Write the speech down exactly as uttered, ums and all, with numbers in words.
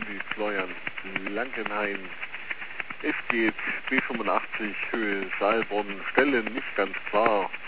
die Florian Langenhain. Es geht B fünfundachtzig, Höhe Saalborn, Stelle nicht ganz klar.